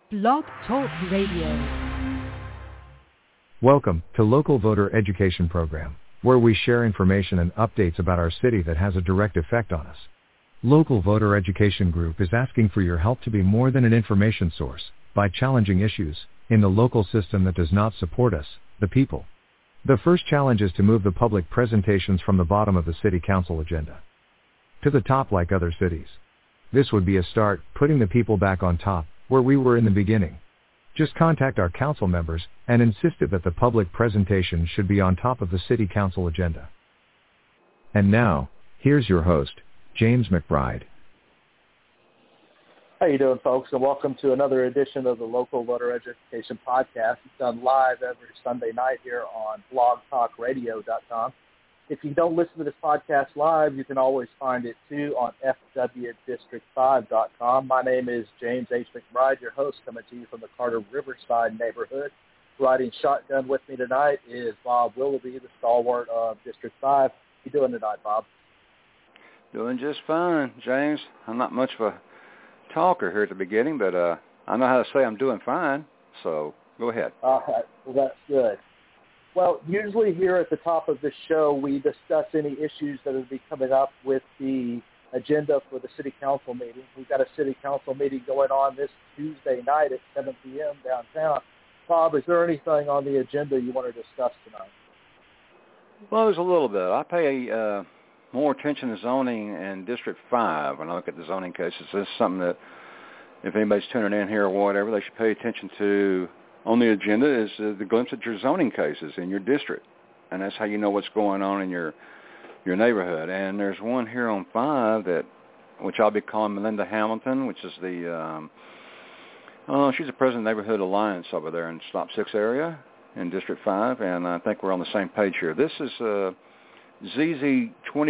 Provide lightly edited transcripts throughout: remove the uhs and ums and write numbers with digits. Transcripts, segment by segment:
Blog Talk Radio. Welcome to Local Voter Education Program, where we share information and updates about our city that has a direct effect on us. Local Voter Education Group is asking for your help to be more than an information source by challenging issues in the local system that does not support us, the people. The first challenge is to move the public presentations from the bottom of the city council agenda to the top like other cities. This would be a start, putting the people back on top, where we were in the beginning. Just contact our council members and insist that the public presentation should be on top of the city council agenda. And now, here's your host, James McBride. How you doing, folks? And welcome to another edition of the Local Voter Education Podcast. It's done live every Sunday night here on blogtalkradio.com. If you don't listen to this podcast live, you can always find it, too, on fwdistrict5.com. My name is James H. McBride, your host, coming to you from the Carter Riverside neighborhood. Riding shotgun with me tonight is Bob Willoughby, the stalwart of District 5. How you doing tonight, Bob? Doing just fine, James. I'm not much of a talker here at the beginning, but I know how to say I'm doing fine, so go ahead. All right. Well, that's good. Well, usually here at the top of the show, we discuss any issues that will be coming up with the agenda for the city council meeting. We've got a city council meeting going on this Tuesday night at 7 p.m. downtown. Bob, is there anything on the agenda you want to discuss tonight? Well, there's a little bit. I pay more attention to zoning in District 5 when I look at the zoning cases. This is something that if anybody's tuning in here or whatever, they should pay attention to. On the agenda is the glimpse at your zoning cases in your district, and that's how you know what's going on in your neighborhood. And there's one here on 5 which I'll be calling Melinda Hamilton, which is the she's the president of the Neighborhood Alliance over there in Stop 6 area in District 5, and I think we're on the same page here. This is ZZ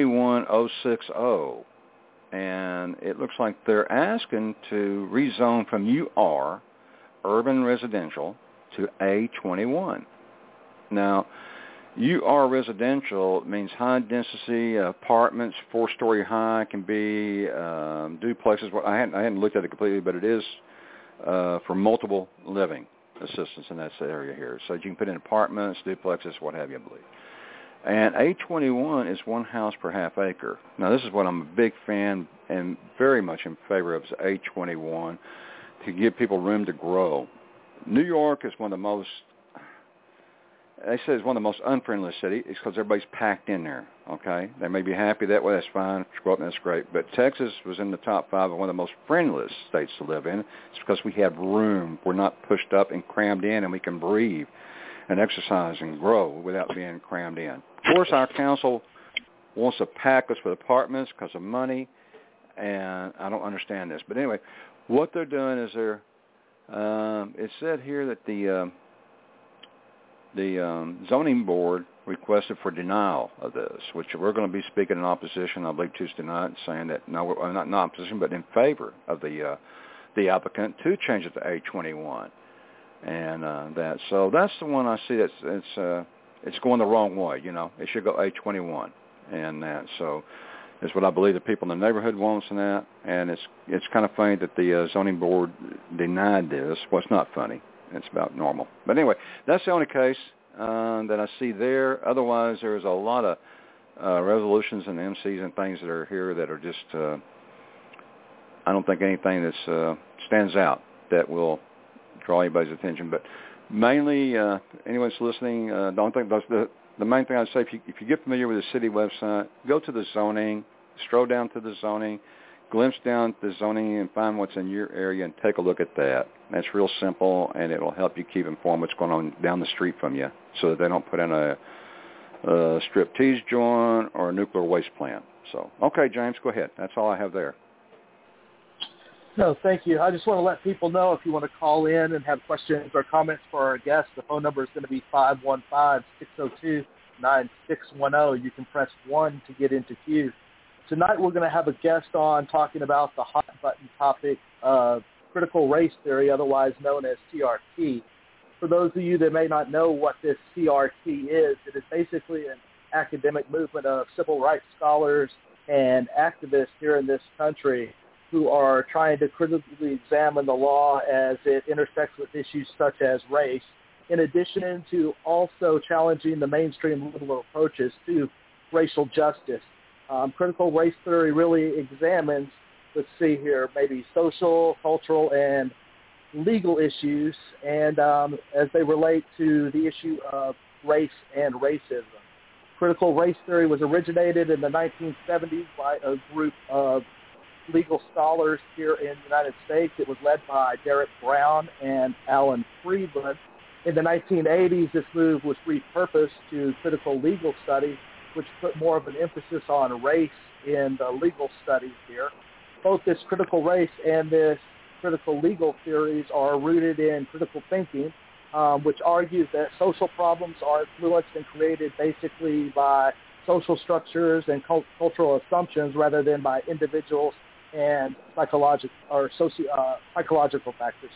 21060, and it looks like they're asking to rezone from UR, urban residential, to A21. Now, UR residential means high density apartments, 4-story high, can be duplexes. Well, I hadn't looked at it completely, but it is for multiple living assistance in that area here. So you can put in apartments, duplexes, what have you, I believe. And A21 is one house per half acre. Now, this is what I'm a big fan and very much in favor of, is A21, to give people room to grow. New York is one of the most, they say it's one of the most unfriendly cities. It's because everybody's packed in there, okay? They may be happy that way, that's fine. Grow up, that's great. But Texas was in the top 5 of one of the most friendliest states to live in. It's because we have room. We're not pushed up and crammed in, and we can breathe and exercise and grow without being crammed in. Of course, our council wants to pack us with apartments because of money, and I don't understand this. But anyway, what they're doing is it said here that the zoning board requested for denial of this, which we're going to be speaking in opposition, I believe, Tuesday night, saying that no, we're not in opposition, but in favor of the applicant to change it to A21, and that. So that's the one I see it's going the wrong way. You know, it should go A21, and that. So is what I believe the people in the neighborhood wants in that, and it's kind of funny that the zoning board denied this. Well, it's not funny. It's about normal. But anyway, that's the only case that I see there. Otherwise, there's a lot of resolutions and MCs and things that are here that are just, I don't think anything that stands out that will draw anybody's attention. But mainly, anyone's listening, don't think those the main thing I'd say, if you get familiar with the city website, go to the zoning, stroll down to the zoning, glimpse down at the zoning and find what's in your area and take a look at that. That's real simple, and it'll help you keep informed what's going on down the street from you so that they don't put in a striptease joint or a nuclear waste plant. So, okay, James, go ahead. That's all I have there. No, thank you. I just want to let people know if you want to call in and have questions or comments for our guests, the phone number is going to be 515-602-9610. You can press 1 to get into queue. Tonight we're going to have a guest on talking about the hot button topic of critical race theory, otherwise known as CRT. For those of you that may not know what this CRT is, it is basically an academic movement of civil rights scholars and activists here in this country who are trying to critically examine the law as it intersects with issues such as race, in addition to also challenging the mainstream liberal approaches to racial justice. Critical race theory really examines, let's see here, maybe social, cultural, and legal issues, and as they relate to the issue of race and racism. Critical race theory was originated in the 1970s by a group of legal scholars here in the United States. It was led by Derek Brown and Alan Friedland. In the 1980s, this move was repurposed to critical legal studies, which put more of an emphasis on race in the legal studies here. Both this critical race and this critical legal theories are rooted in critical thinking, which argues that social problems are influenced and created basically by social structures and cultural assumptions rather than by individuals and psychological factors.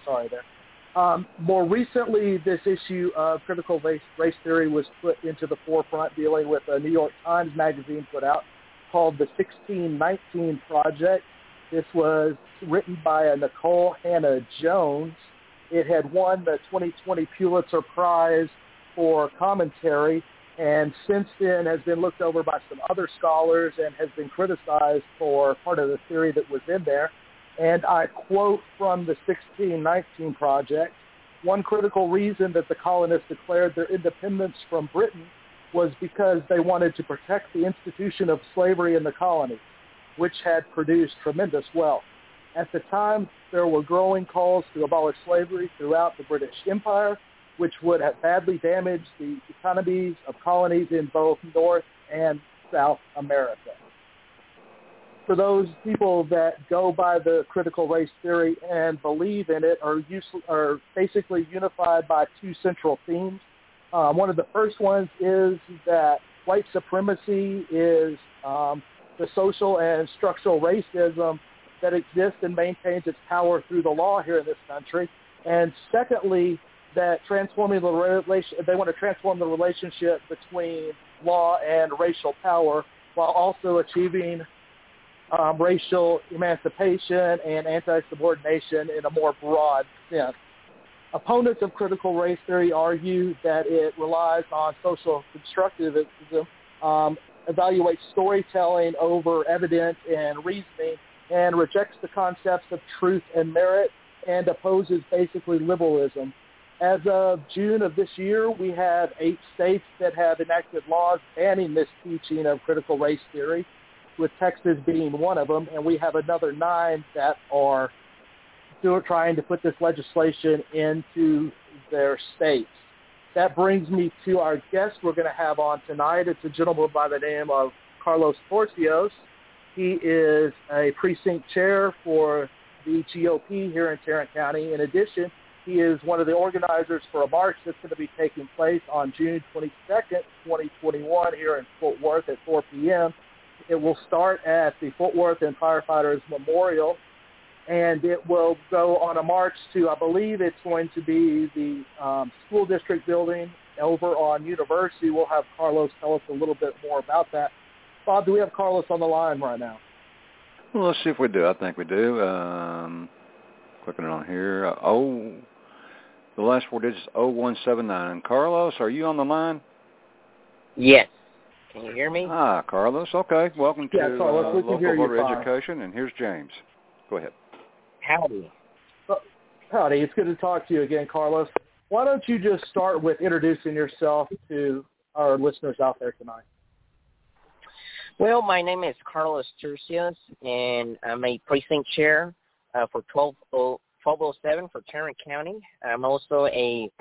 More recently, this issue of critical race theory was put into the forefront, dealing with a New York Times magazine put out called the 1619 Project. This was written by Nicole Hannah Jones. It had won the 2020 Pulitzer Prize for commentary, and since then has been looked over by some other scholars and has been criticized for part of the theory that was in there. And I quote from the 1619 Project, "One critical reason that the colonists declared their independence from Britain was because they wanted to protect the institution of slavery in the colonies, which had produced tremendous wealth. At the time, there were growing calls to abolish slavery throughout the British Empire, which would have badly damaged the economies of colonies in both North and South America." For those people that go by the critical race theory and believe in it are basically unified by two central themes. One of the first ones is that white supremacy is the social and structural racism that exists and maintains its power through the law here in this country. And secondly, that they want to transform the relationship between law and racial power while also achieving racial emancipation and anti-subordination in a more broad sense. Opponents of critical race theory argue that it relies on social constructivism, evaluates storytelling over evidence and reasoning, and rejects the concepts of truth and merit, and opposes basically liberalism. As of June of this year, we have 8 states that have enacted laws banning this teaching of critical race theory, with Texas being one of them, and we have another 9 that are still trying to put this legislation into their states. That brings me to our guest we're going to have on tonight. It's a gentleman by the name of Carlos Porcios. He is a precinct chair for the GOP here in Tarrant County. In addition, he is one of the organizers for a march that's going to be taking place on June 22nd, 2021 here in Fort Worth at 4 p.m. It will start at the Fort Worth and Firefighters Memorial, and it will go on a march to, I believe it's going to be the school district building over on University. We'll have Carlos tell us a little bit more about that. Bob, do we have Carlos on the line right now? Well, let's see if we do. I think we do. Clicking on here. The last 4 digits, 0179. Carlos, are you on the line? Yes. Can you hear me? Carlos. Okay. Welcome to Carlos, Local Voter Education, and here's James. Go ahead. Howdy. Howdy. It's good to talk to you again, Carlos. Why don't you just start with introducing yourself to our listeners out there tonight? Well, my name is Carlos Tercios, and I'm a precinct chair for 1207 for Tarrant County. I'm also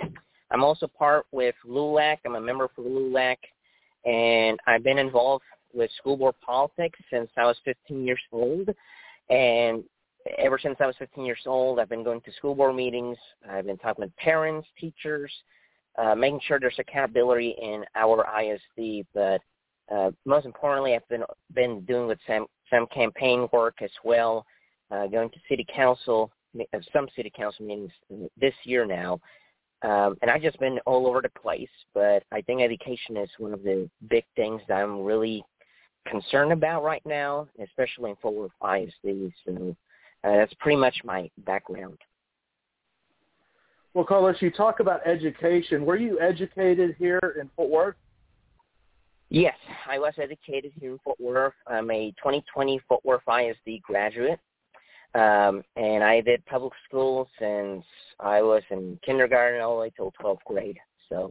part with LULAC. I'm a member for LULAC, and I've been involved with school board politics since I was 15 years old. And ever since I was 15 years old, I've been going to school board meetings. I've been talking with parents, teachers, making sure there's accountability in our ISD. But most importantly, I've been doing with some campaign work as well, going to some city council meetings this year now. And I've just been all over the place, but I think education is one of the big things that I'm really concerned about right now, especially in Fort Worth ISD. So That's pretty much my background. Well, Carlos, you talk about education. Were you educated here in Fort Worth? Yes, I was educated here in Fort Worth. I'm a 2020 Fort Worth ISD graduate, and I did public school since I was in kindergarten all the way till 12th grade. So.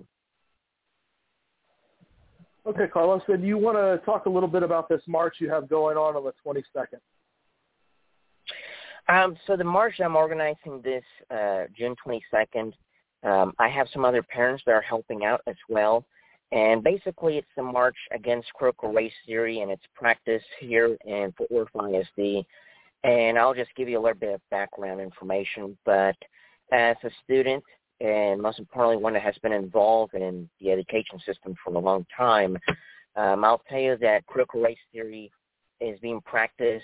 Okay, Carlos, then you want to talk a little bit about this march you have going on the 22nd? So the march I'm organizing this June 22nd, I have some other parents that are helping out as well. And basically it's a march against critical race theory and its practice here in Fort Worth ISD. And I'll just give you a little bit of background information. But as a student, and most importantly one that has been involved in the education system for a long time, I'll tell you that critical race theory is being practiced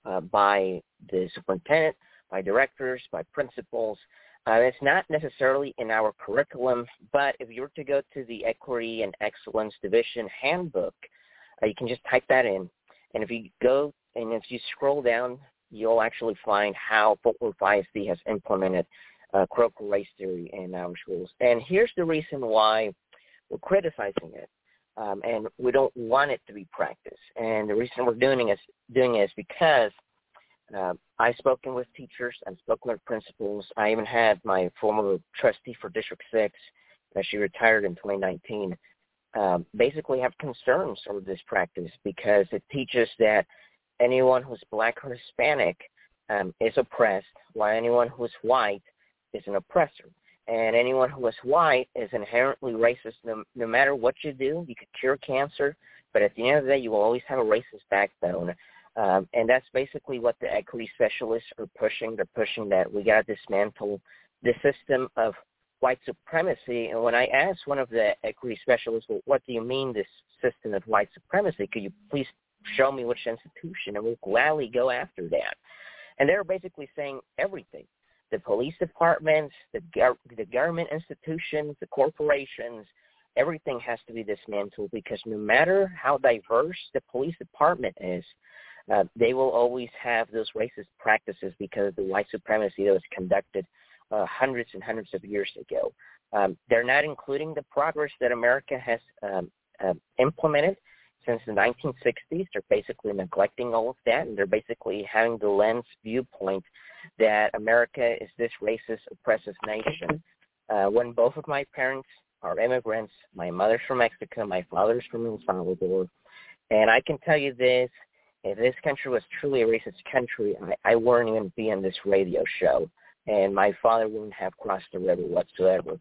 by the superintendent, by directors, by principals. It's not necessarily in our curriculum, but if you were to go to the Equity and Excellence Division Handbook, you can just type that in. And if you go and if you scroll down, you'll actually find how Fort Worth ISD has implemented critical race theory in our schools. And here's the reason why we're criticizing it. And we don't want it to be practiced. And the reason we're doing it is because I've spoken with teachers, I've spoken with principals. I even had my former trustee for District 6, she retired in 2019, basically have concerns over this practice because it teaches that anyone who's black or Hispanic is oppressed, while anyone who's white is an oppressor. And anyone who is white is inherently racist. No matter what you do, you could cure cancer, but at the end of the day, you will always have a racist backbone. And that's basically what the equity specialists are pushing. They're pushing that we got to dismantle the system of white supremacy. And when I asked one of the equity specialists, well, what do you mean this system of white supremacy? Could you please show me which institution? And we'll gladly go after that. And they're basically saying everything. The police departments, the government institutions, the corporations, everything has to be dismantled because no matter how diverse the police department is, they will always have those racist practices because of the white supremacy that was conducted hundreds and hundreds of years ago. They're not including the progress that America has implemented since the 1960s. They're basically neglecting all of that, and they're basically having the lens viewpoint that America is this racist, oppressive nation. When both of my parents are immigrants, my mother's from Mexico, my father's from El Salvador, and I can tell you this, if this country was truly a racist country, I wouldn't even be on this radio show, and my father wouldn't have crossed the river whatsoever.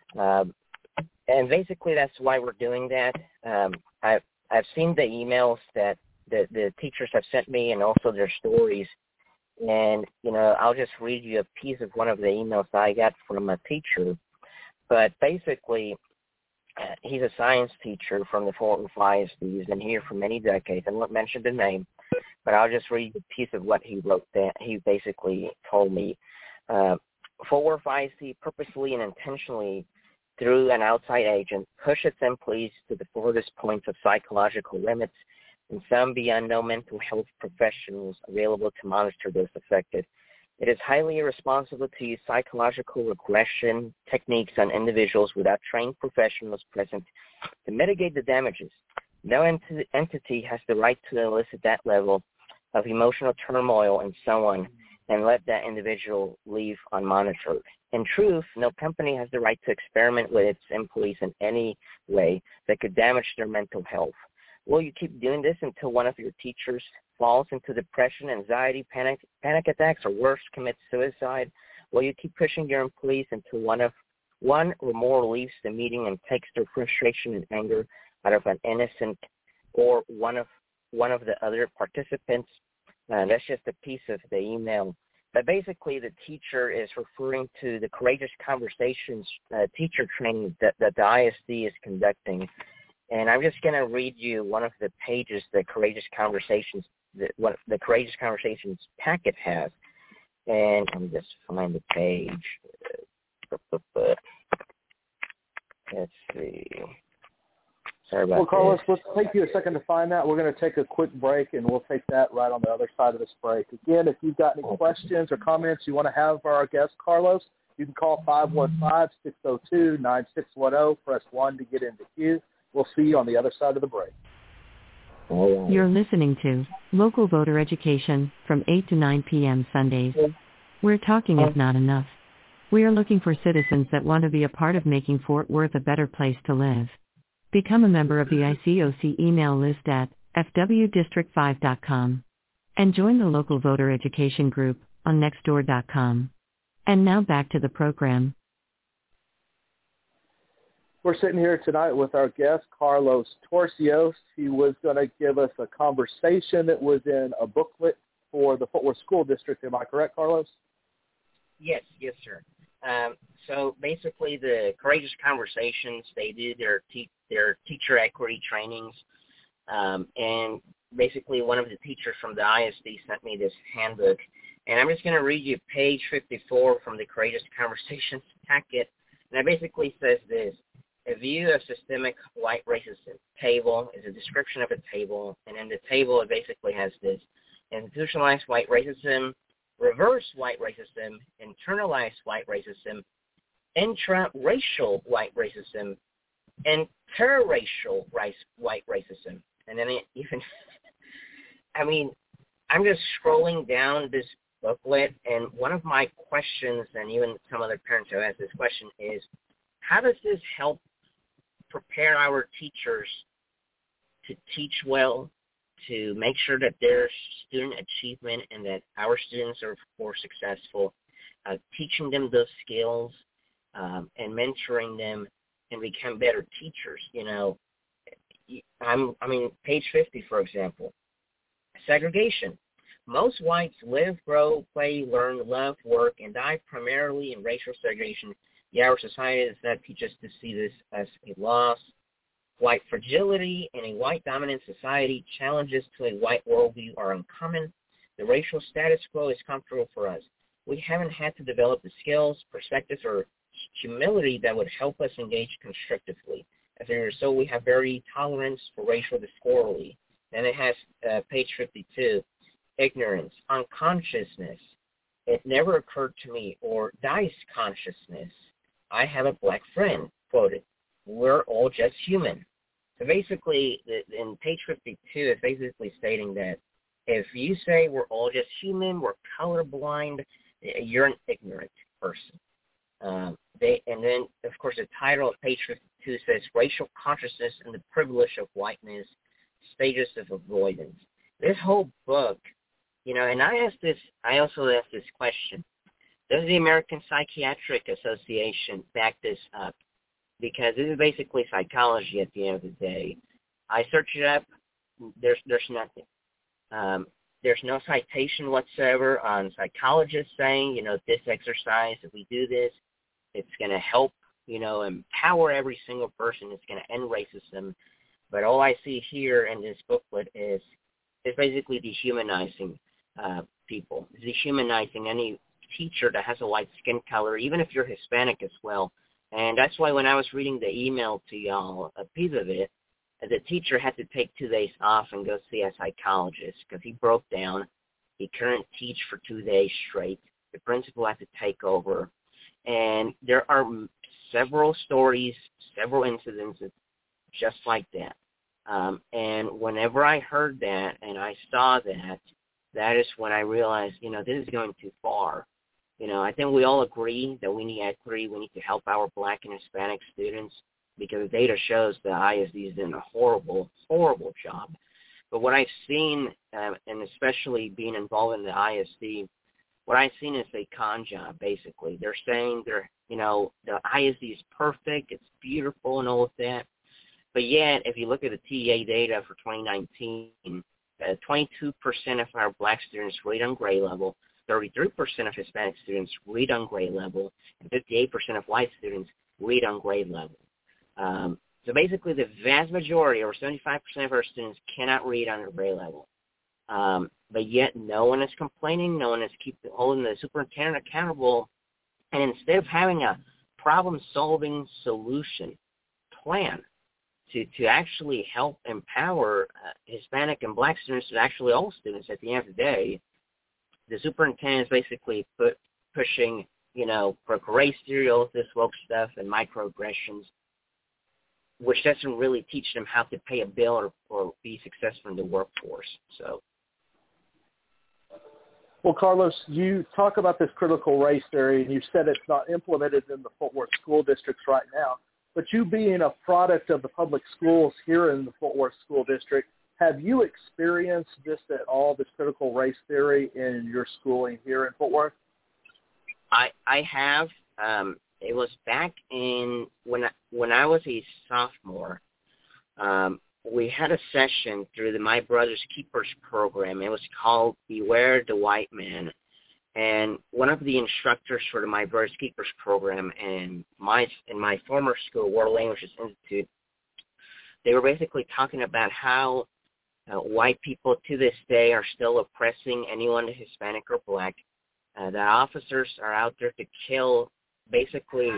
And basically that's why we're doing that. I've seen the emails that the teachers have sent me and also their stories. And, I'll just read you a piece of one of the emails I got from a teacher. But basically, he's a science teacher from the Fort Worth ISD. He's been here for many decades. I won't mention the name, but I'll just read a piece of what he wrote. That he basically told me, Fort Worth ISD purposely and intentionally, through an outside agent, push its employees to the furthest points of psychological limits, and some beyond no mental health professionals available to monitor those affected. It is highly irresponsible to use psychological regression techniques on individuals without trained professionals present to mitigate the damages. No entity has the right to elicit that level of emotional turmoil in someone and let that individual leave unmonitored. In truth, no company has the right to experiment with its employees in any way that could damage their mental health. Will you keep doing this until one of your teachers falls into depression, anxiety, panic attacks, or worse, commits suicide? Will you keep pushing your employees until one or more leaves the meeting and takes their frustration and anger out of an innocent or one of the other participants? That's just a piece of the email. But basically, the teacher is referring to the Courageous Conversations teacher training that the ISD is conducting. And I'm just going to read you one of the pages that Courageous Conversations, the Courageous Conversations packet has. And let me just find the page. Let's see. Sorry about Well, Carlos, this. let's take you a second to find that. We're going to take a quick break, and we'll take that right on the other side of this break. Again, if you've got any questions or comments you want to have for our guest, Carlos, you can call 515-602-9610. Press 1 to get in the queue. We'll see you on the other side of the break. You're listening to Local Voter Education from 8 to 9 p.m. Sundays. We're talking is not enough. We are looking for citizens that want to be a part of making Fort Worth a better place to live. Become a member of the ICOC email list at fwdistrict5.com and join the local voter education group on nextdoor.com. And now back to the program. We're sitting here tonight with our guest, Carlos Torcios. He was going to give us a conversation that was in a booklet for the Fort Worth School District. Am I correct, Carlos? Yes, sir. So basically, the Courageous Conversations, they do their teacher equity trainings, and basically one of the teachers from the ISD sent me this handbook, and I'm just going to read you page 54 from the Courageous Conversations packet, and it basically says this: a view of systemic white racism. Table is a description of a table, and in the table it basically has this: institutionalized white racism, reverse white racism, internalized white racism, intra-racial white racism, and interracial white racism. And then it even, I'm just scrolling down this booklet, and one of my questions, and even some other parents have asked this question, is how does this help prepare our teachers to teach well, to make sure that there's student achievement and that our students are more successful, teaching them those skills and mentoring them and become better teachers? Page 50, for example, segregation. Most whites live, grow, play, learn, love, work, and die primarily in racial segregation. Yet our society does not teach us to see this as a loss. White fragility in a white-dominant society, challenges to a white worldview are uncommon. The racial status quo is comfortable for us. We haven't had to develop the skills, perspectives, or humility that would help us engage constructively. As a result, we have very tolerance for racial discord. Then it has page 52, ignorance, unconsciousness. It never occurred to me, or dice consciousness. I have a black friend, quoted. We're all just human. So basically, in page 52, it's basically stating that if you say we're all just human, we're colorblind, you're an ignorant person. And then, of course, the title of page 52 says Racial Consciousness and the Privilege of Whiteness, Stages of Avoidance. This whole book, and I also asked this question: does the American Psychiatric Association back this up? Because this is basically psychology at the end of the day. I searched it up. There's nothing. There's no citation whatsoever on psychologists saying, this exercise, if we do this, it's going to help, empower every single person. It's going to end racism. But all I see here in this booklet is basically dehumanizing people, dehumanizing any teacher that has a white skin color, even if you're Hispanic as well. And that's why when I was reading the email to y'all, a piece of it, the teacher had to take 2 days off and go see a psychologist because he broke down. He couldn't teach for 2 days straight. The principal had to take over. And there are several stories, several incidents just like that. And whenever I heard that and I saw that, that is when I realized, this is going too far. I think we all agree that we need equity. We need to help our Black and Hispanic students because the data shows the ISD is doing a horrible, horrible job. But what I've seen, and especially being involved in the ISD, what I've seen is a con job, basically. They're saying the ISD is perfect, it's beautiful and all of that. But yet, if you look at the TEA data for 2019, 22% of our Black students read on grade level, 33% of Hispanic students read on grade level, and 58% of white students read on grade level. So basically, the vast majority, or 75% of our students, cannot read on their grade level. But yet, no one is complaining. No one is holding the superintendent accountable. And instead of having a problem-solving solution plan, to actually help empower Hispanic and Black students, and actually all students. At the end of the day, the superintendent is basically pushing, for race theory, all of this woke stuff, and microaggressions, which doesn't really teach them how to pay a bill or be successful in the workforce. So. Well, Carlos, you talk about this critical race theory, and you said it's not implemented in the Fort Worth school districts right now. But you being a product of the public schools here in the Fort Worth School District, have you experienced this at all, this critical race theory in your schooling here in Fort Worth? I have. It was back in when I was a sophomore. We had a session through the My Brother's Keepers program. It was called Beware the White Man. And one of the instructors for the My Brother's Keepers program in my former school, World Languages Institute, they were basically talking about how white people to this day are still oppressing anyone Hispanic or Black. That officers are out there to kill basically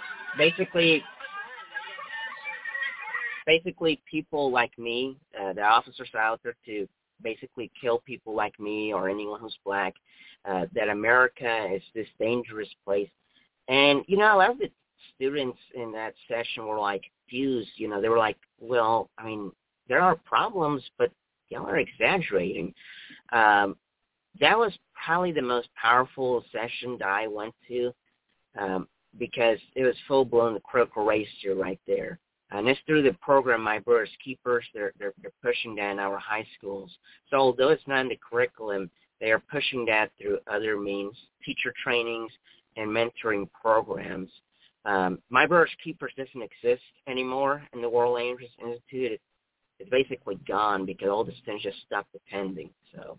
people like me. The officers are out there to basically kill people like me or anyone who's Black. That America is this dangerous place. And, a lot of the students in that session were like confused. They were like, well, I mean, there are problems, but y'all are exaggerating. That was probably the most powerful session that I went to because it was full-blown critical race theory right there. And it's through the program My Brother's Keepers. They're pushing that in our high schools. So although it's not in the curriculum, they are pushing that through other means, teacher trainings and mentoring programs. My Brother's Keepers doesn't exist anymore in the World Languages Institute. It's basically gone because all the students just stopped attending. So.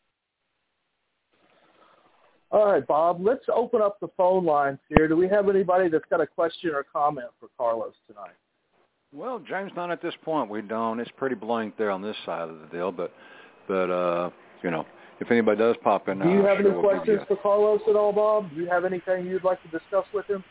All right, Bob, let's open up the phone lines here. Do we have anybody that's got a question or comment for Carlos tonight? Well, James, not at this point. We don't. It's pretty blank there on this side of the deal, but if anybody does pop in, do you have any questions for Carlos at all, Bob? Do you have anything you'd like to discuss with him?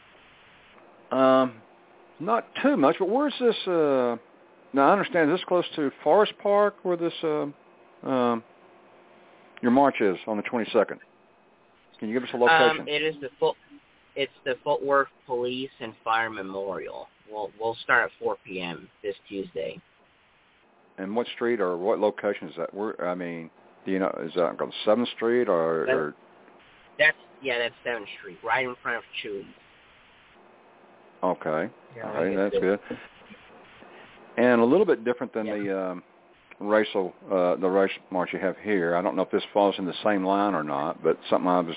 Not too much, but where's this? Now I understand this close to Forest Park, where this your march is on the 22nd. Can you give us a location? It's the Fort Worth Police and Fire Memorial. We'll start at 4 p.m. this Tuesday. And what street or what location is that? Do you know, is that on 7th Street or? That's 7th Street, right in front of Chewy's. Okay. Yeah, all right, that's good. And a little bit different than the race march you have here. I don't know if this falls in the same line or not, but something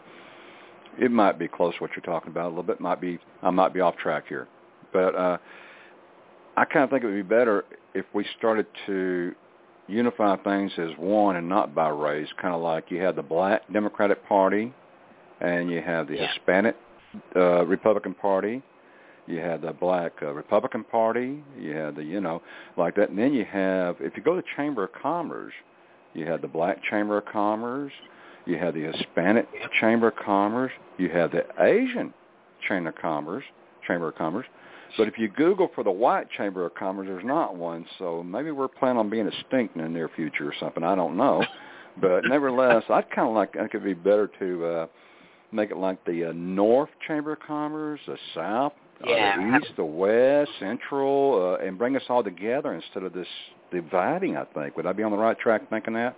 it might be close to what you're talking about a little bit. I might be off track here. But I kind of think it would be better if we started to unify things as one and not by race, kind of like you have the Black Democratic Party and you have the Hispanic Republican Party, you have the Black Republican Party, you have like that. And then you have, if you go to Chamber of Commerce, you have the Black Chamber of Commerce, you have the Hispanic Chamber of Commerce, you have the Asian Chamber of Commerce. But if you Google for the White Chamber of Commerce, there's not one. So maybe we're planning on being extinct in the near future or something. I don't know. But nevertheless, I'd kind of like, I think it'd be better to make it like the North Chamber of Commerce, the South, the East, the West, Central, and bring us all together instead of this dividing, I think. Would I be on the right track thinking that?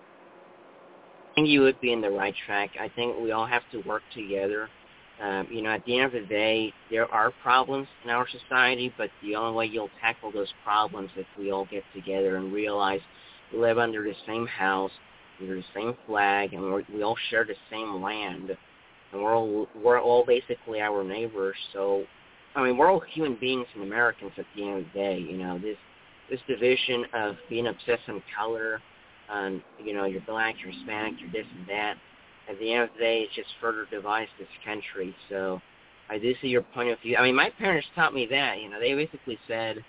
I think you would be in the right track. I think we all have to work together. At the end of the day, there are problems in our society, but the only way you'll tackle those problems is if we all get together and realize we live under the same house, under the same flag, and we all share the same land, and we're all basically our neighbors. So, we're all human beings and Americans at the end of the day. This division of being obsessed on color, on you're Black, you're Hispanic, you're this and that. At the end of the day, it just further divides this country. So I do see your point of view. My parents taught me that. They basically said,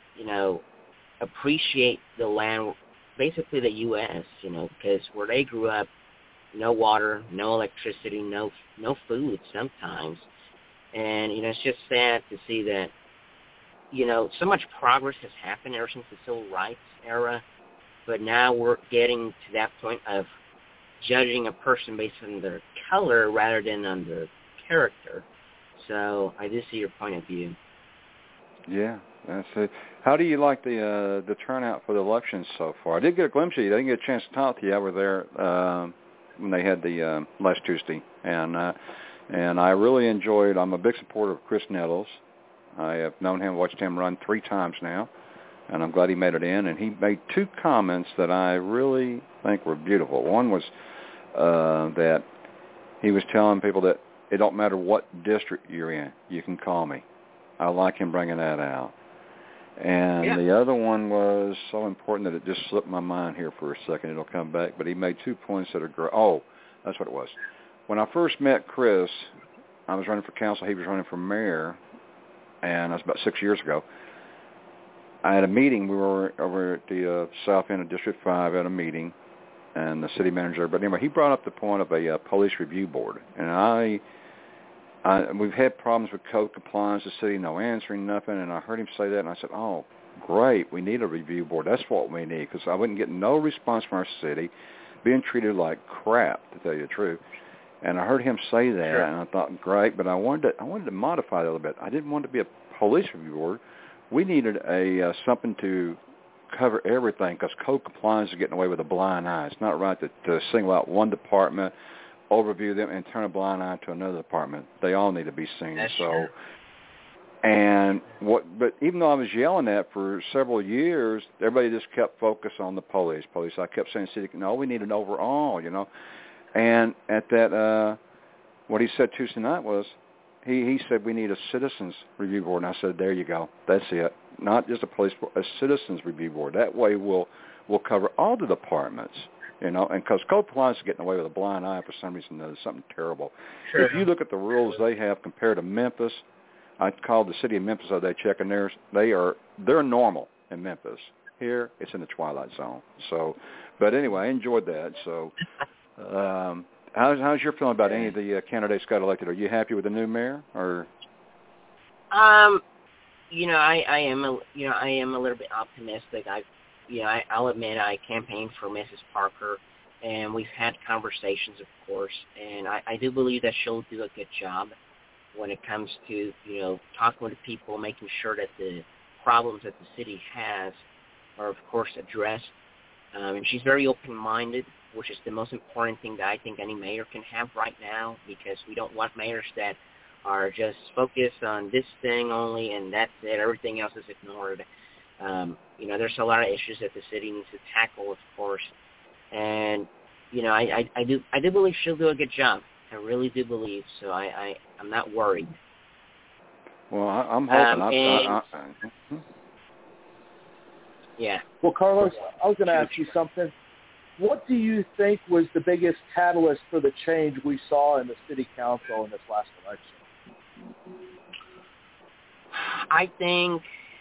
appreciate the land, basically the U.S., because where they grew up, no water, no electricity, no food sometimes. And, it's just sad to see that, so much progress has happened ever since the Civil Rights era, but now we're getting to that point of judging a person based on their color rather than on their character. So I do see your point of view. Yeah, that's it. How do you like the turnout for the elections so far? I did get a glimpse of you. I didn't get a chance to talk to you. I was there when they had the last Tuesday, and I really enjoyed. I'm a big supporter of Chris Nettles. I have known him, watched him run 3 times now, and I'm glad he made it in. And he made 2 comments that I really think were beautiful. One was that he was telling people that it don't matter what district you're in, you can call me. I like him bringing that out. And the other one was so important that it just slipped my mind here for a second. It'll come back. But he made 2 points that are great. Oh, that's what it was. When I first met Chris, I was running for council. He was running for mayor, and that was about 6 years ago. I had a meeting. We were over at the south end of District 5 at a meeting, and the city manager. But anyway, he brought up the point of a police review board. And we've had problems with code compliance, the city no answering, nothing. And I heard him say that, and I said, oh, great, we need a review board. That's what we need, because I wouldn't get no response from our city, being treated like crap, to tell you the truth. And I heard him say that, and I thought, great, but I wanted to modify it a little bit. I didn't want it to be a police review board. We needed something to cover everything, because code compliance is getting away with a blind eye. It's not right to single out one department, overview them, and turn a blind eye to another department. They all need to be seen. That's true. But even though I was yelling that for several years, everybody just kept focused on the police. I kept saying, city, no, we need an overall, And at that, what he said Tuesday night was, he said we need a citizens review board. And I said, there you go. That's it. Not just a police board, a citizens review board. That way we'll cover all the departments, and because code compliance is getting away with a blind eye for some reason. There's something terrible. Sure. If you look at the rules they have compared to Memphis, I called the city of Memphis the other day checking theirs. They're normal in Memphis. Here, it's in the twilight zone. So, but anyway, I enjoyed that. So, how's your feeling about any of the candidates got elected? Are you happy with the new mayor, or? I am a little bit optimistic. I'll admit I campaigned for Mrs. Parker, and we've had conversations, of course, and I do believe that she'll do a good job when it comes to, talking with people, making sure that the problems that the city has are, of course, addressed. And she's very open-minded, which is the most important thing that I think any mayor can have right now, because we don't want mayors that are just focused on this thing only and that's it. Everything else is ignored. There's a lot of issues that the city needs to tackle, of course. And, I do believe she'll do a good job. I really do believe. So I'm not worried. Well, I'm hoping. Yeah. Well, Carlos, I was going to ask you something. What do you think was the biggest catalyst for the change we saw in the city council in this last election? I think,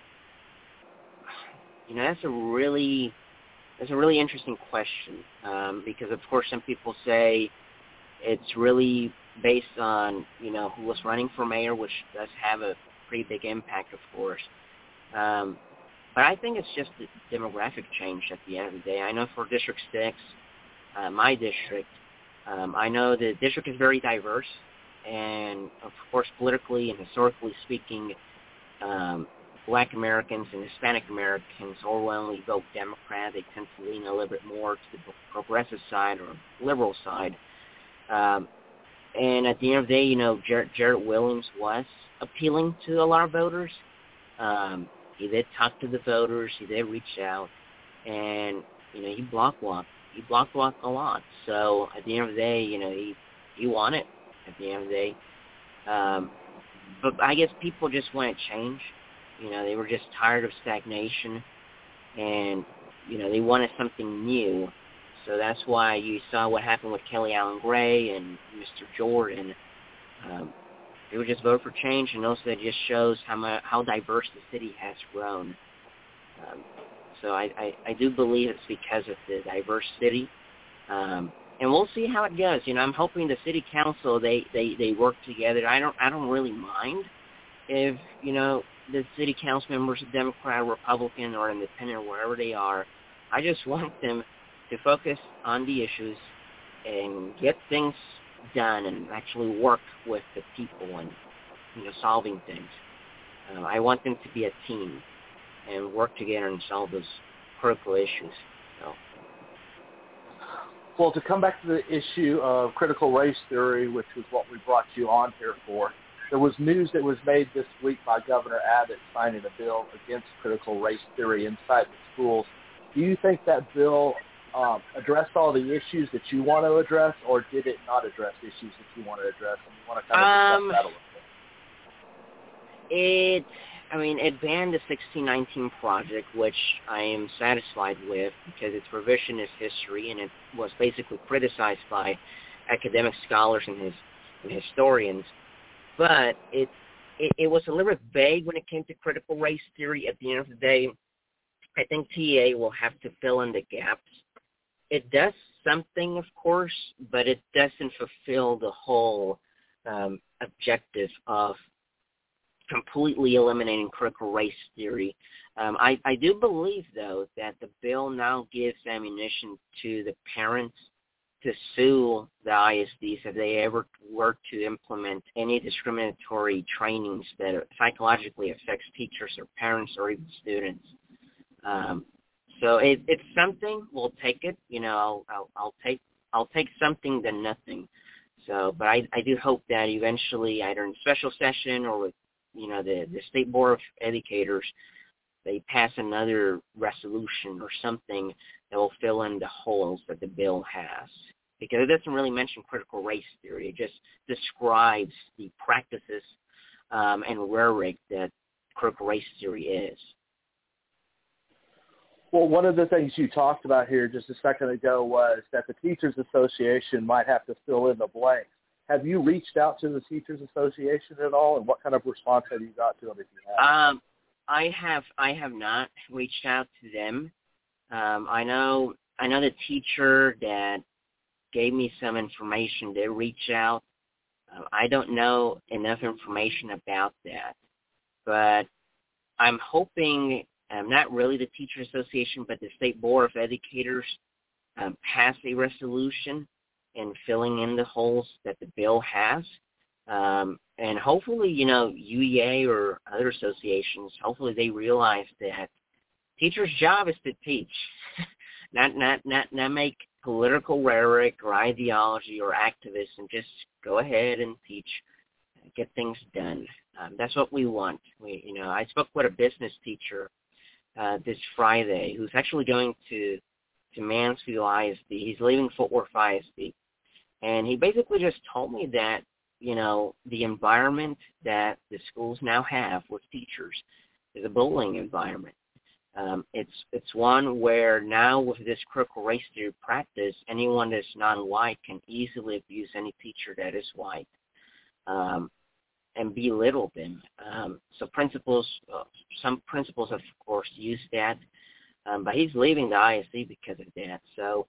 that's a really interesting question, because of course some people say it's really based on, who was running for mayor, which does have a pretty big impact, of course. But I think it's just the demographic change at the end of the day. I know for District 6, my district, I know the district is very diverse, and of course politically and historically speaking, Black Americans and Hispanic Americans overwhelmingly vote Democrat. They tend to lean a little bit more to the progressive side or liberal side. And at the end of the day, Jarrett Williams was appealing to a lot of voters. He did talk to the voters. He did reach out. And, he block walked. He block walked a lot. So at the end of the day, he won it at the end of the day. But I guess people just want to change. They were just tired of stagnation. And, they wanted something new. So that's why you saw what happened with Kelly Allen Gray and Mr. Jordan. They would just vote for change, and also that just shows how diverse the city has grown. So I do believe it's because of the diverse city. And we'll see how it goes. I'm hoping the city council, they work together. I don't really mind if, the city council members, Democrat, Republican, or Independent, wherever they are, I just want them to focus on the issues and get things done and actually work with the people and, solving things. I want them to be a team and work together and solve those critical issues. So. Well, to come back to the issue of critical race theory, which was what we brought you on here for, there was news that was made this week by Governor Abbott signing a bill against critical race theory inside the schools. Do you think that bill addressed all the issues that you want to address, or did it not address issues that you want to address? And you want to kind of discuss that a little bit. It banned the 1619 project, which I am satisfied with because it's revisionist history, and it was basically criticized by academic scholars and historians. But it was a little bit vague when it came to critical race theory. At the end of the day, I think TA will have to fill in the gaps. It does something, of course, but it doesn't fulfill the whole objective of completely eliminating critical race theory. I do believe, though, that the bill now gives ammunition to the parents to sue the ISDs if they ever were to implement any discriminatory trainings that psychologically affects teachers or parents or even students. So it's something. We'll take it. I'll take something than nothing. So, but I do hope that eventually, either in special session or with the State Board of Educators, they pass another resolution or something that will fill in the holes that the bill has. Because it doesn't really mention critical race theory. It just describes the practices and rhetoric that critical race theory is. Well, one of the things you talked about here just a second ago was that the Teachers Association might have to fill in the blanks. Have you reached out to the Teachers Association at all, and what kind of response have you got to them if you have? I have not reached out to them. I know the teacher that gave me some information. They reached out. I don't know enough information about that, but I'm hoping not really the Teachers Association, but the State Board of Educators pass a resolution and filling in the holes that the bill has. And hopefully, UEA or other associations, hopefully they realize that teachers' job is to teach, not make political rhetoric or ideology or activists, and just go ahead and teach, get things done. That's what we want. I spoke with a business teacher this Friday who's actually going to Mansfield ISD. He's leaving Fort Worth ISD. And he basically just told me that, the environment that the schools now have with teachers is a bullying environment. It's one where now with this critical race theory practice, anyone that's non-white can easily abuse any teacher that is white and belittle them. So some principals have, of course, used that, but he's leaving the ISD because of that. So,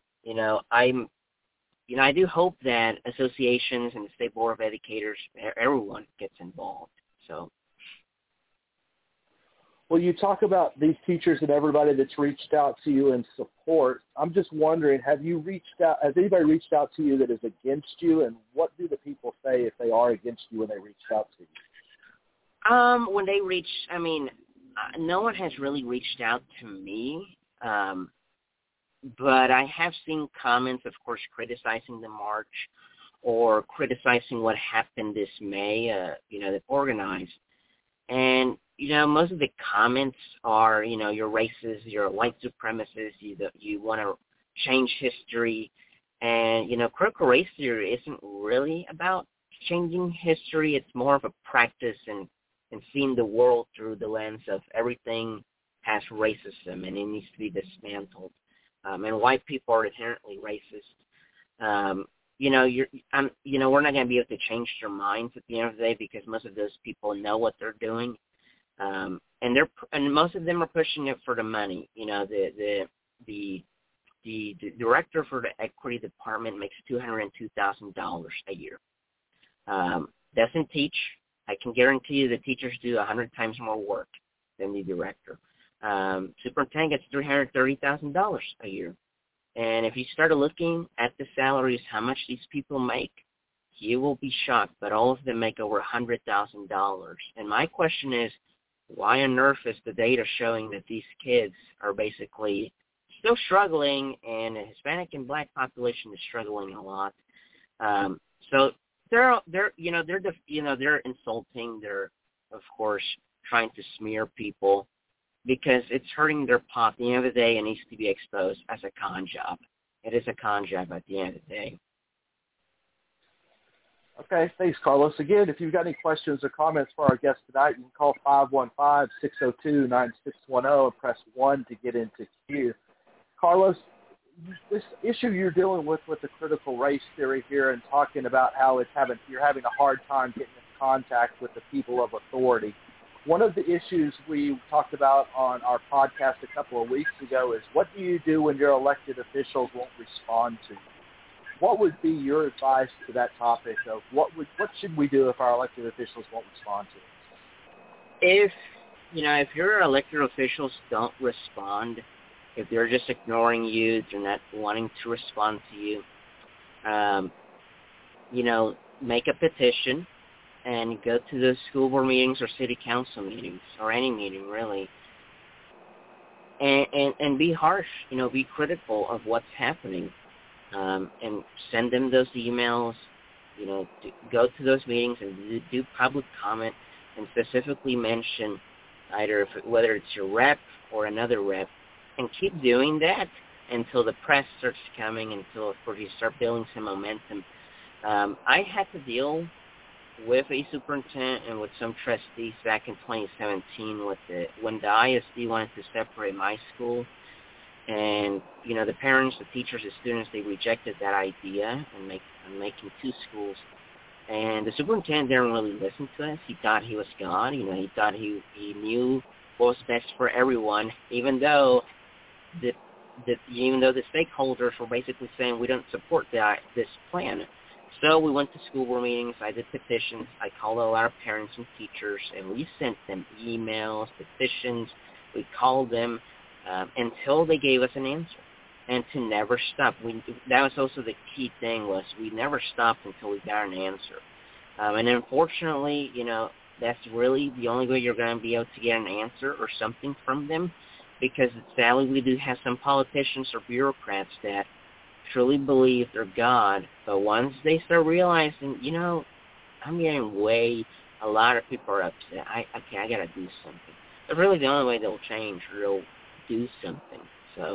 I do hope that associations and the State Board of Educators, everyone gets involved. So. Well, you talk about these teachers and everybody that's reached out to you in support. I'm just wondering, has anybody reached out to you that is against you, and what do the people say if they are against you when they reached out to you? When they no one has really reached out to me, but I have seen comments, of course, criticizing the march or criticizing what happened this May, that organized. And, most of the comments are, you're racist, you're a white supremacist, you want to change history. And, critical race theory isn't really about changing history. It's more of a practice and seeing the world through the lens of everything has racism and it needs to be dismantled. And white people are inherently racist. We're not going to be able to change their minds at the end of the day because most of those people know what they're doing. And most of them are pushing it for the money. The director for the equity department makes $202,000 a year. Doesn't teach. I can guarantee you the teachers do 100 times more work than the director. Superintendent gets $330,000 a year. And if you start looking at the salaries, how much these people make, you will be shocked. But all of them make over $100,000. And my question is, why on earth is the data showing that these kids are basically still struggling, and the Hispanic and Black population is struggling a lot? So they're insulting. They're, of course, trying to smear people because it's hurting their pot. At the end of the day, it needs to be exposed as a con job. It is a con job at the end of the day. Okay, thanks, Carlos. Again, if you've got any questions or comments for our guest tonight, you can call 515-602-9610 and press 1 to get into queue. Carlos, this issue you're dealing with the critical race theory here and talking about how you're having a hard time getting in contact with the people of authority. One of the issues we talked about on our podcast a couple of weeks ago is, what do you do when your elected officials won't respond to you? What would be your advice to that topic of what should we do if our elected officials won't respond to us? If your elected officials don't respond, if they're just ignoring you, they're not wanting to respond to you, make a petition and go to the school board meetings or city council meetings or any meeting really, and be harsh, be critical of what's happening. And send them those emails, to go to those meetings and do public comment and specifically mention whether it's your rep or another rep, and keep doing that until the press starts coming, until, of course, you start building some momentum. I had to deal with a superintendent and with some trustees back in 2017 when the ISD wanted to separate my school. And, the parents, the teachers, the students, they rejected that idea and making two schools. And the superintendent didn't really listen to us. He thought he was God. He thought he knew what was best for everyone, even though the stakeholders were basically saying we don't support this plan. So we went to school board meetings. I did petitions. I called a lot of parents and teachers, and we sent them emails, petitions. We called them until they gave us an answer, and to never stop. That was also the key thing, was we never stopped until we got an answer. And unfortunately, that's really the only way you're going to be able to get an answer or something from them, because sadly we do have some politicians or bureaucrats that truly believe they're God, but once they start realizing, I'm getting a lot of people are upset. I got to do something. But really the only way they'll change, they'll do something. So.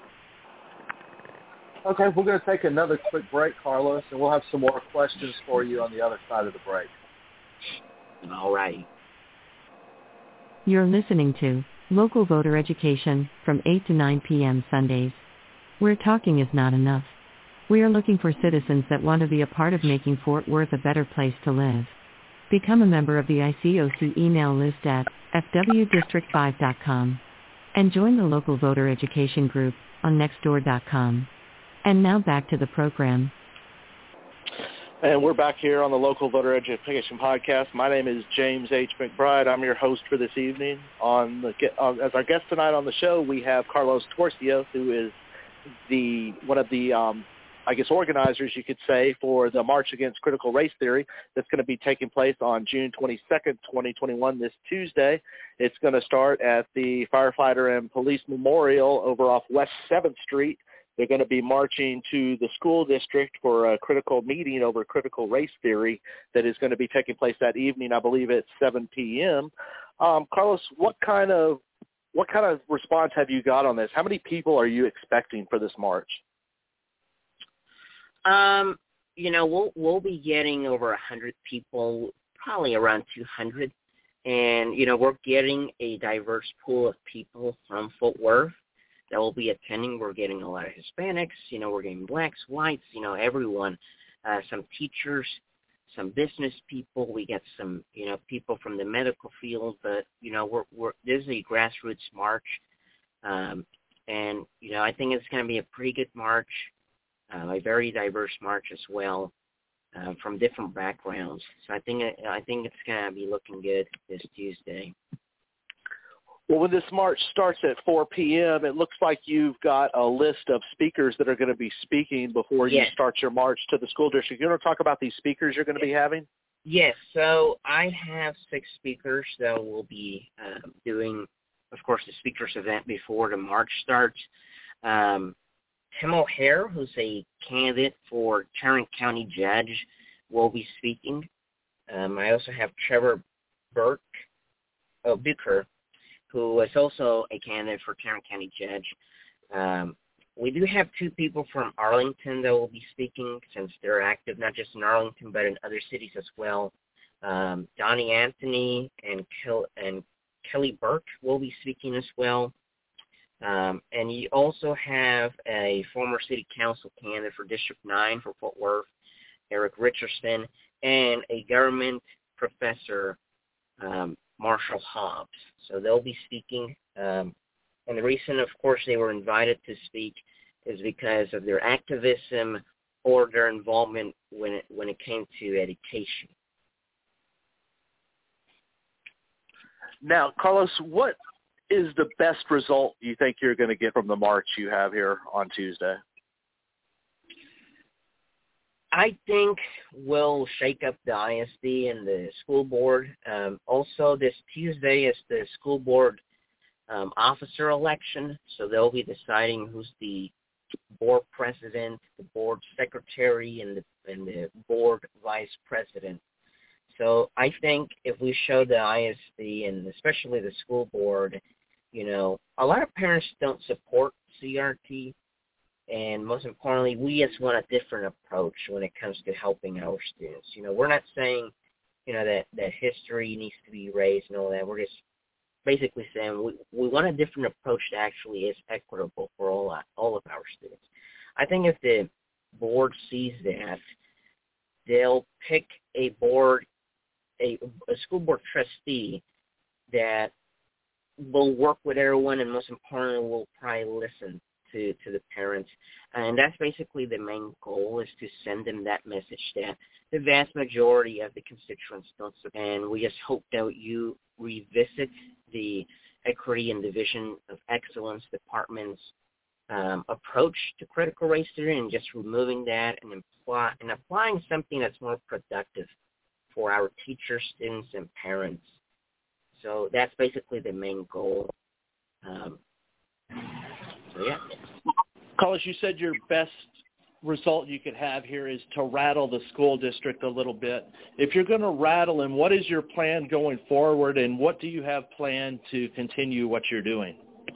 Okay, we're going to take another quick break, Carlos, and we'll have some more questions for you on the other side of the break. All right. You're listening to Local Voter Education from 8 to 9 p.m. Sundays. Where talking is not enough. We are looking for citizens that want to be a part of making Fort Worth a better place to live. Become a member of the ICOC email list at fwdistrict5.com. And join the local voter education group on nextdoor.com. And now back to the program. And we're back here on the Local Voter Education Podcast. My name is James H. McBride. I'm your host for this evening. As our guest tonight on the show, we have Carlos Torcio, who is one of the organizers, you could say, for the March Against Critical Race Theory that's going to be taking place on June 22nd, 2021, this Tuesday. It's going to start at the Firefighter and Police Memorial over off West 7th Street. They're going to be marching to the school district for a critical meeting over critical race theory that is going to be taking place that evening, I believe at 7 p.m. Carlos, what kind of response have you got on this? How many people are you expecting for this march? We'll be getting over 100 people, probably around 200. And, we're getting a diverse pool of people from Fort Worth that will be attending. We're getting a lot of Hispanics, we're getting blacks, whites, everyone, some teachers, some business people. We get some, people from the medical field, but, this is a grassroots march. And, I think it's going to be a pretty good march, a very diverse march as well. from different backgrounds. So I think it's going to be looking good this Tuesday. Well, when this march starts at 4 p.m., it looks like you've got a list of speakers that are going to be speaking before you start your march to the school district. You want to talk about these speakers you're going to be having? Yes. So I have 6 speakers that will be doing, of course, the speakers event before the march starts. Tim O'Hare, who's a candidate for Tarrant County Judge, will be speaking. I also have Trevor Bucher, who is also a candidate for Tarrant County Judge. We do have 2 people from Arlington that will be speaking, since they're active not just in Arlington but in other cities as well. Donnie Anthony and Kelly Burke will be speaking as well. And you also have a former city council candidate for District 9 for Fort Worth, Eric Richardson, and a government professor, Marshall Hobbs. So they'll be speaking. And the reason, of course, they were invited to speak is because of their activism or their involvement when it came to education. Now, Carlos, what is the best result you think you're going to get from the march you have here on Tuesday? I think we'll shake up the ISD and the school board. Also, this Tuesday is the school board officer election, so they'll be deciding who's the board president, the board secretary, and the board vice president. So I think if we show the ISD and especially the school board, a lot of parents don't support CRT. And most importantly, we just want a different approach when it comes to helping our students. We're not saying, that history needs to be erased and all that. We're just basically saying we want a different approach that actually is equitable for all of our students. I think if the board sees that, they'll pick a school board trustee that will work with everyone, and most importantly, will probably listen to the parents. And that's basically the main goal, is to send them that message that the vast majority of the constituents don't support. And we just hope that you revisit the Equity and Division of Excellence Department's approach to critical race theory, and just removing that and applying something that's more productive for our teachers, students, and parents. So that's basically the main goal. Yeah. Carlos, you said your best result you could have here is to rattle the school district a little bit. If you're going to rattle them, what is your plan going forward, and what do you have planned to continue what you're doing?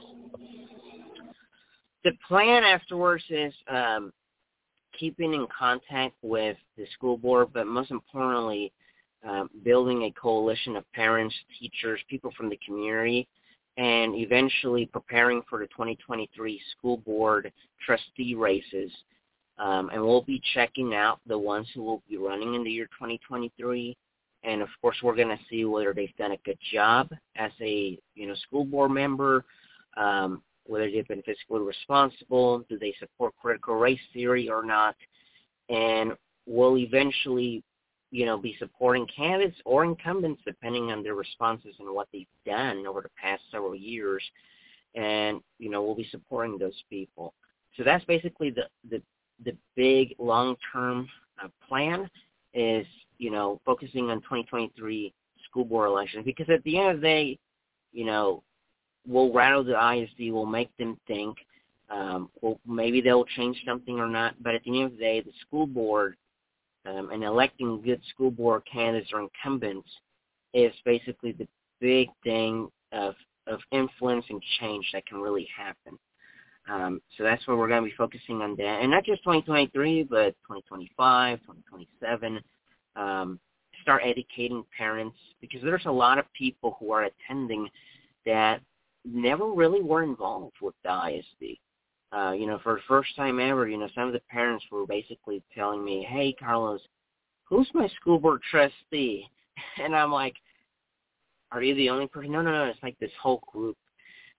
The plan afterwards is keeping in contact with the school board, but most importantly, building a coalition of parents, teachers, people from the community, and eventually preparing for the 2023 school board trustee races. And we'll be checking out the ones who will be running in the year 2023. And, of course, we're going to see whether they've done a good job as a school board member, whether they've been fiscally responsible, do they support critical race theory or not. And we'll eventually be supporting candidates or incumbents depending on their responses and what they've done over the past several years. And, we'll be supporting those people. So that's basically the big long-term plan is, focusing on 2023 school board elections. Because at the end of the day, we'll rattle the ISD, we'll make them think. Maybe they'll change something or not. But at the end of the day, the school board, and electing good school board candidates or incumbents is basically the big thing of influence and change that can really happen. So that's where we're going to be focusing on that. And not just 2023, but 2025, 2027. Start educating parents, because there's a lot of people who are attending that never really were involved with the ISD. For the first time ever, some of the parents were basically telling me, hey, Carlos, who's my school board trustee? And I'm like, are you the only person? No, it's like this whole group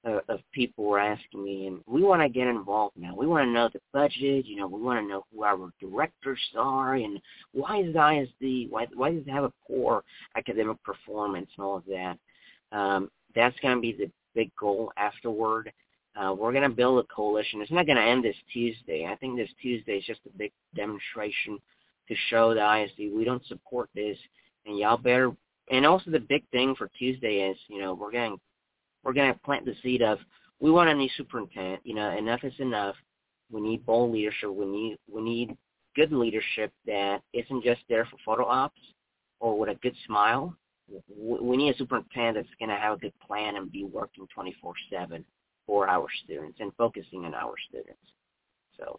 of people were asking me, and we want to get involved now. We want to know the budget. We want to know who our directors are, and why is the ISD, why does it have a poor academic performance and all of that. That's going to be the big goal afterward. We're going to build a coalition. It's not going to end this Tuesday. I think this Tuesday is just a big demonstration to show the ISD we don't support this, and y'all better. And also the big thing for Tuesday is, we're going to plant the seed of, we want a new superintendent. Enough is enough. We need bold leadership. We need good leadership that isn't just there for photo ops or with a good smile. We need a superintendent that's going to have a good plan and be working 24/7 for our students and focusing on our students. So.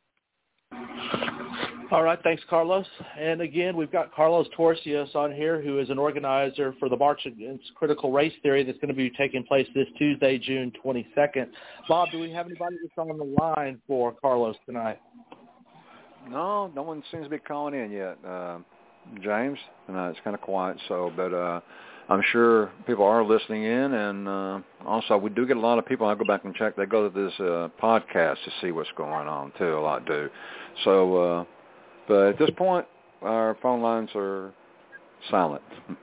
All right, thanks, Carlos. And again, we've got Carlos Torcios on here, who is an organizer for the March Against Critical Race Theory that's going to be taking place this Tuesday, June 22nd. Bob, do we have anybody that's on the line for Carlos tonight? No one seems to be calling in yet, James. It's kind of quiet, but I'm sure people are listening in, and also we do get a lot of people. I go back and check. They go to this podcast to see what's going on, too. A lot do. So, but at this point, our phone lines are silent.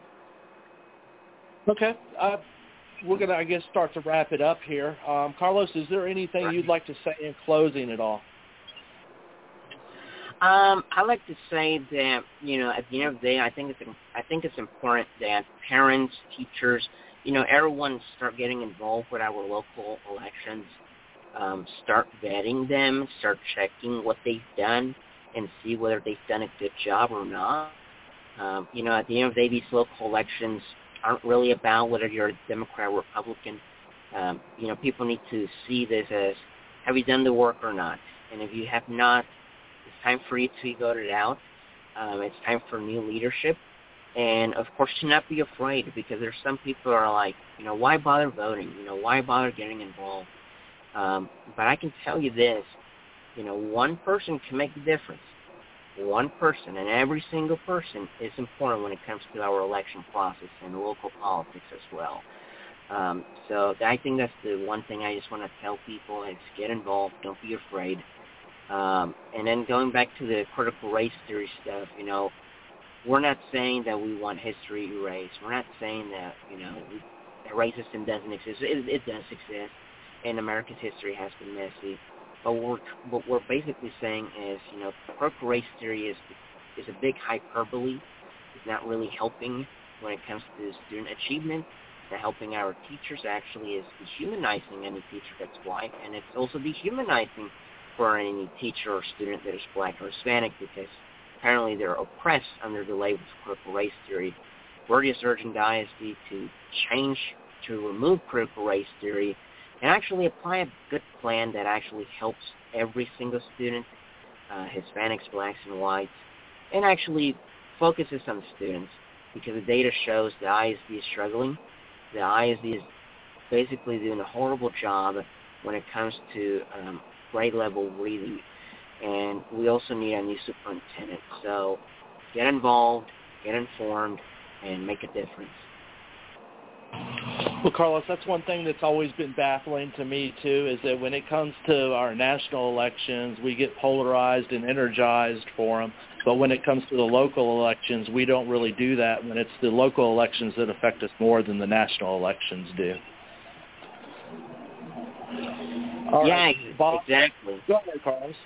Okay. We're going to, I guess, start to wrap it up here. Carlos, is there anything you'd like to say in closing at all? I like to say that, at the end of the day, I think it's important that parents, teachers, everyone start getting involved with our local elections. Start vetting them, start checking what they've done, and see whether they've done a good job or not. At the end of the day, these local elections aren't really about whether you're a Democrat or Republican. People need to see this as, have you done the work or not? And if you have not, it's time for you to be voted out. It's time for new leadership. And, of course, to not be afraid, because there's some people who are like, why bother voting? Why bother getting involved? But I can tell you this, one person can make the difference. One person, and every single person is important when it comes to our election process and local politics as well. So I think that's the one thing I just want to tell people is get involved, don't be afraid. And then going back to the critical race theory stuff, we're not saying that we want history erased. We're not saying that, racism doesn't exist. It does exist, and America's history has been messy. But what we're basically saying is, critical race theory is a big hyperbole. It's not really helping when it comes to student achievement. It's not helping our teachers. Actually, is dehumanizing any teacher that's white, and it's also dehumanizing for any teacher or student that is black or Hispanic, because apparently they're oppressed under the label of critical race theory. We're just urging the ISD to remove critical race theory and actually apply a good plan that actually helps every single student, Hispanics, blacks, and whites, and actually focuses on the students, because the data shows the ISD is struggling. The ISD is basically doing a horrible job when it comes to grade level reading, and we also need a new superintendent. So get involved, get informed, and make a difference. Well, Carlos, that's one thing that's always been baffling to me, too, is that when it comes to our national elections, we get polarized and energized for them. But when it comes to the local elections, we don't really do that when it's the local elections that affect us more than the national elections do. All yeah, right, Bob, exactly. Go ahead, Carlos.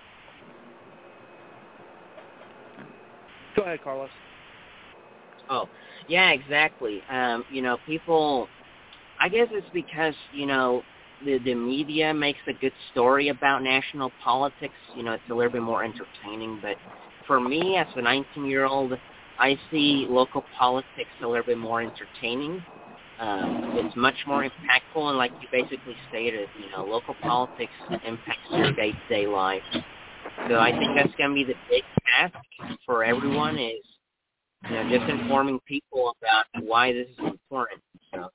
Go ahead, Carlos. Oh, yeah, exactly. People, I guess it's because, the media makes a good story about national politics. It's a little bit more entertaining. But for me, as a 19-year-old, I see local politics a little bit more entertaining. It's much more impactful, and like you basically stated, local politics impacts your day-to-day life. So I think that's going to be the big task for everyone is, just informing people about why this is important. So.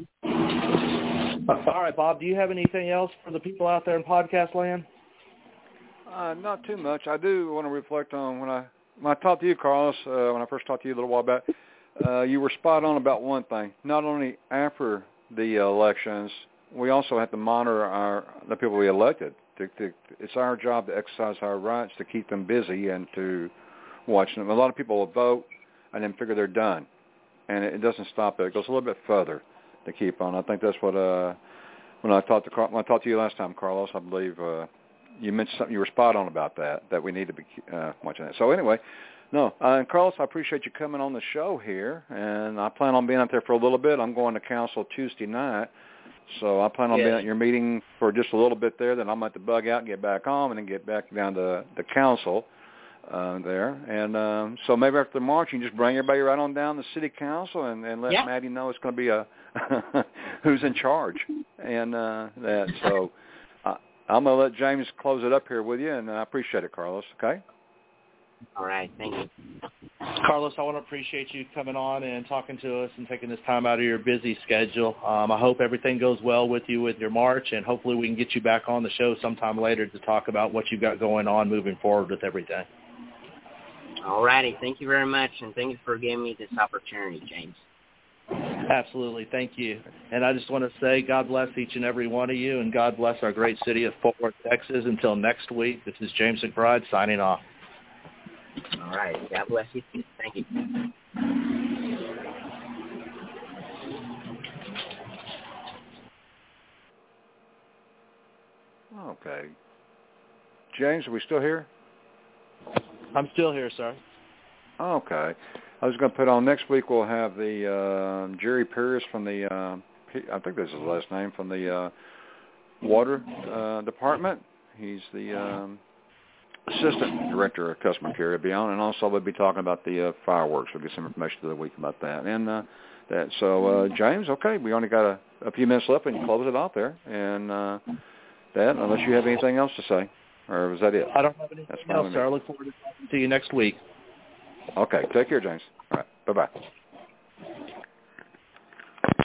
All right, Bob, do you have anything else for the people out there in podcast land? Not too much. I do want to reflect on when I talked to you, Carlos, when I first talked to you a little while back. You were spot on about one thing. Not only after the elections, we also have to monitor the people we elected. It's our job to exercise our rights to keep them busy and to watch them. A lot of people will vote and then figure they're done, and it doesn't stop there. It goes a little bit further to keep on. I think that's what when I talked to you last time, Carlos, I believe you mentioned something. You were spot on about that we need to be watching that. So anyway, no, and Carlos, I appreciate you coming on the show here, and I plan on being out there for a little bit. I'm going to council Tuesday night. So I plan on being at your meeting for just a little bit there. Then I'm going to bug out and get back home and then get back down to the council there. And so maybe after March, you can just bring everybody right on down to city council and let Maddie know it's going to be who's in charge. And that. So I'm going to let James close it up here with you, and I appreciate it, Carlos, okay? All right, thank you. Carlos, I want to appreciate you coming on and talking to us and taking this time out of your busy schedule. I hope everything goes well with you with your march, and hopefully we can get you back on the show sometime later to talk about what you've got going on moving forward with everything. All righty, thank you very much, and thank you for giving me this opportunity, James. Absolutely, thank you. And I just want to say God bless each and every one of you, and God bless our great city of Fort Worth, Texas. Until next week, this is James McBride signing off. All right. God bless you. Thank you. Okay. James, are we still here? I'm still here, sir. Okay. I was going to put on next week we'll have the Jerry Pierce from the, I think this is his last name, from the water department. He's the assistant director of customer care will be on, and also we'll be talking about the fireworks. We'll get some information for the week about that. And that. So, James, okay, we only got a few minutes left, and you close it out there. And that, unless you have anything else to say, or was that it? I don't have anything else, sir. I look forward to talking to you next week. Okay, take care, James. All right, bye-bye.